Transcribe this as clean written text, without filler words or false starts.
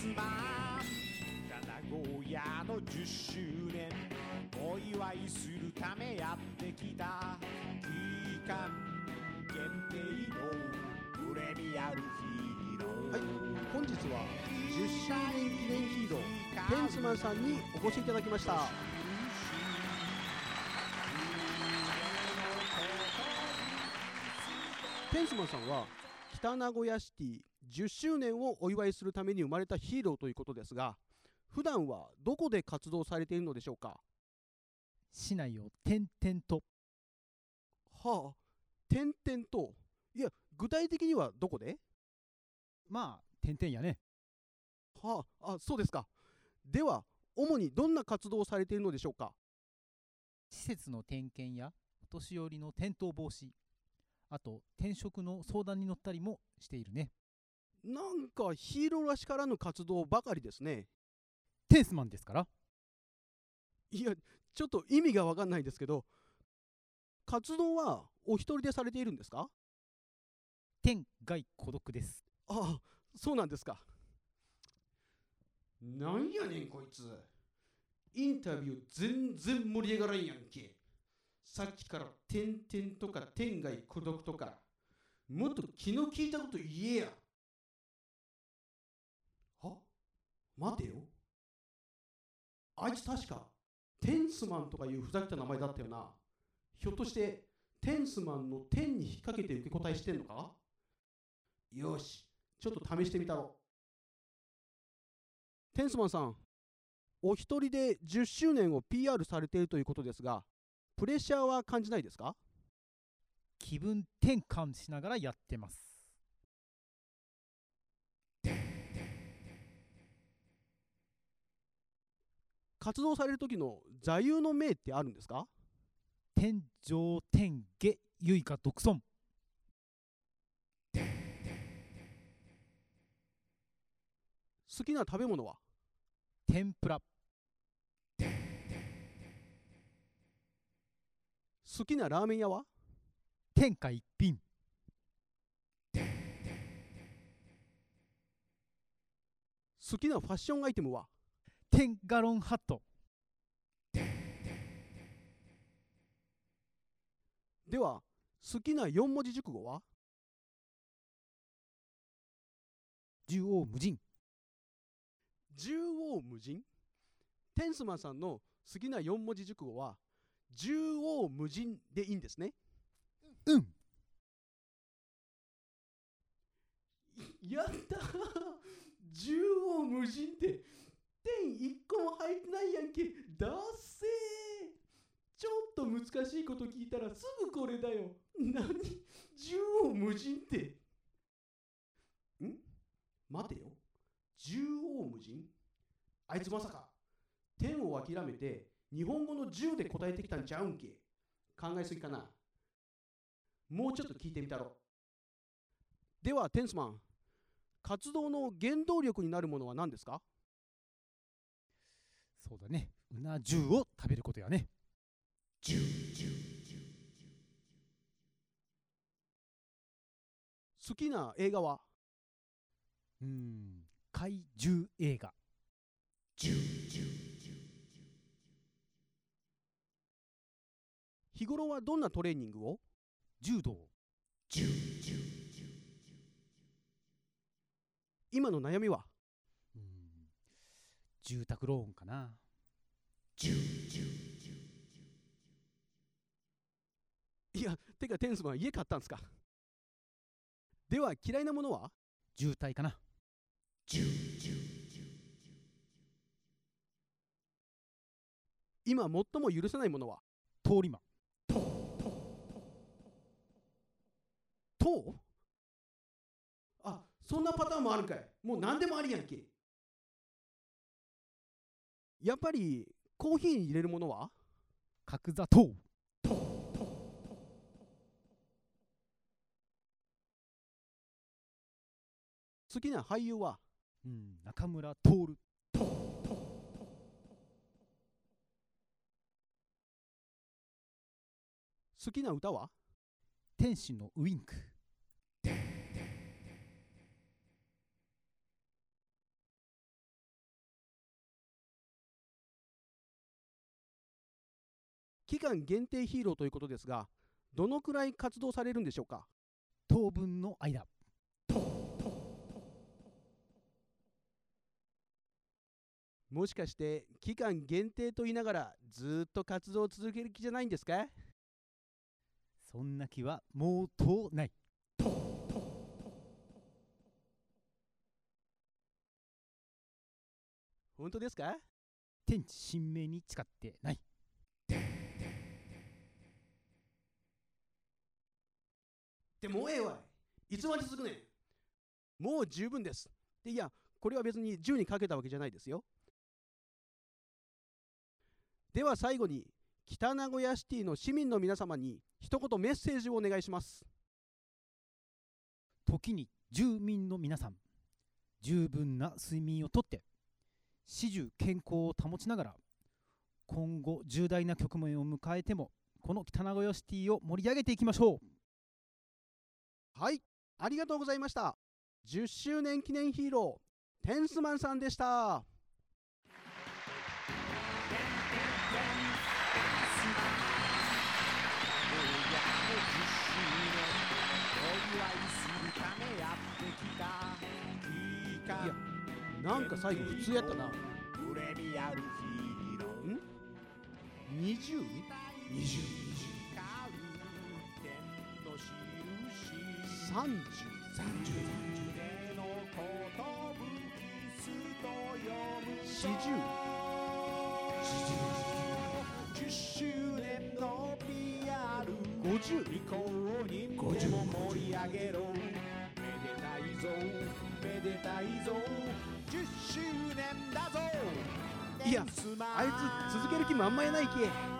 マン名古屋の10周年お祝いするためやってきた期間限定のプレミアルヒーロー。 はい、本日は10周年記念ヒーローテンスマンさんにお越しいただきました。テンスマンさんは北名古屋シティ10周年をお祝いするために生まれたヒーローということですが、普段はどこで活動されているのでしょうか？ 市内を転々と。 はあ、点々と。いや、具体的にはどこで？ まあ点々やね。 はあ、そうですか。では、主にどんな活動をされているのでしょうか？ 施設の点検やお年寄りの転倒防止、あと転職の相談に乗ったりもしているね。 なんかヒーローらしからぬ活動ばかりですね。 テンスマンですから。 いや、ちょっと意味がわかんないんですけど、活動はお一人でされているんですか？ 天外孤独です。 ああ、そうなんですか。なんやねんこいつ。インタビュー全然盛り上がらんやんけ。さっきから点々とか天外孤独とか、もっと気の利いたこと言えや。は？待てよ。あいつ確かテンスマンとかいうふざけた名前だったよな。ひょっとしてテンスマンの天に引っ掛けて受け答えしてんのか？よし、ちょっと試してみたろ。テンスマンさん、お一人で10周年を PR されているということですが、プレッシャーは感じないですか？ 気分転換しながらやってます。 活動される時の座右の銘ってあるんですか？ 天上天下唯我独尊。 好きな食べ物は？ 天ぷら。 好きなラーメン屋は？ 天下一品。 好きなファッションアイテムは？ 天ガロンハット。 では、好きな4文字熟語は？ 縦横無尽。 縦横無尽。テンスマンさんの好きな4文字熟語は縦横無尽でいいんですね。 うん。 やったー縦横無尽って点1個も入ってないやんけ。だっせー。ちょっと難しいこと聞いたらすぐこれだよ。何？縦横無尽って。待てよ。縦横無尽？あいつまさか天を諦めて日本語の10で答えてきたんちゃうんけ？考えすぎかな。もうちょっと聞いてみたろ。ではテンスマン、活動の原動力になるものは何ですか？ そうだね。うな重を食べることやね。 好きな映画は？ 怪獣映画。 日頃はどんなトレーニングを？ 柔道。 今の悩みは？ 住宅ローンかな。 いや、てかテンスマン家買ったんすか？では嫌いなものは？ 渋滞かな。 今最も許せないものは？ 通り魔。 糖？あ、そんなパターンもあるかい。もう何でもありやんけ。やっぱりコーヒーに入れるものは？ 角砂糖。 好きな俳優は？ 中村徹。 好きな歌は？ 天使のウインク。 期間限定ヒーローということですが、どのくらい活動されるんでしょうか？ 当分の間。 もしかして期間限定と言いながらずっと活動を続ける気じゃないんですか？ そんな気はもうとうない。 本当ですか？ 天地神明に誓ってない。 でもうええわい。いつまで続くねん。もう十分です。で、いや、これは別に10にかけたわけじゃないですよ。では最後に、北名古屋シティの市民の皆様に一言メッセージをお願いします。 時に住民の皆さん、十分な睡眠をとって始終健康を保ちながら、今後重大な局面を迎えてもこの北名古屋シティを盛り上げていきましょう。 はい、ありがとうございました。10周年記念ヒーロー、テンスマンさんでした。いや、なんか最後普通やったな。ん 20?20?20 30?30?40?10周年の PR 50?50 盛り上げろ。めでたいぞめでたいぞ10周年だぞ。いや、あいつ続ける気満々やないけ。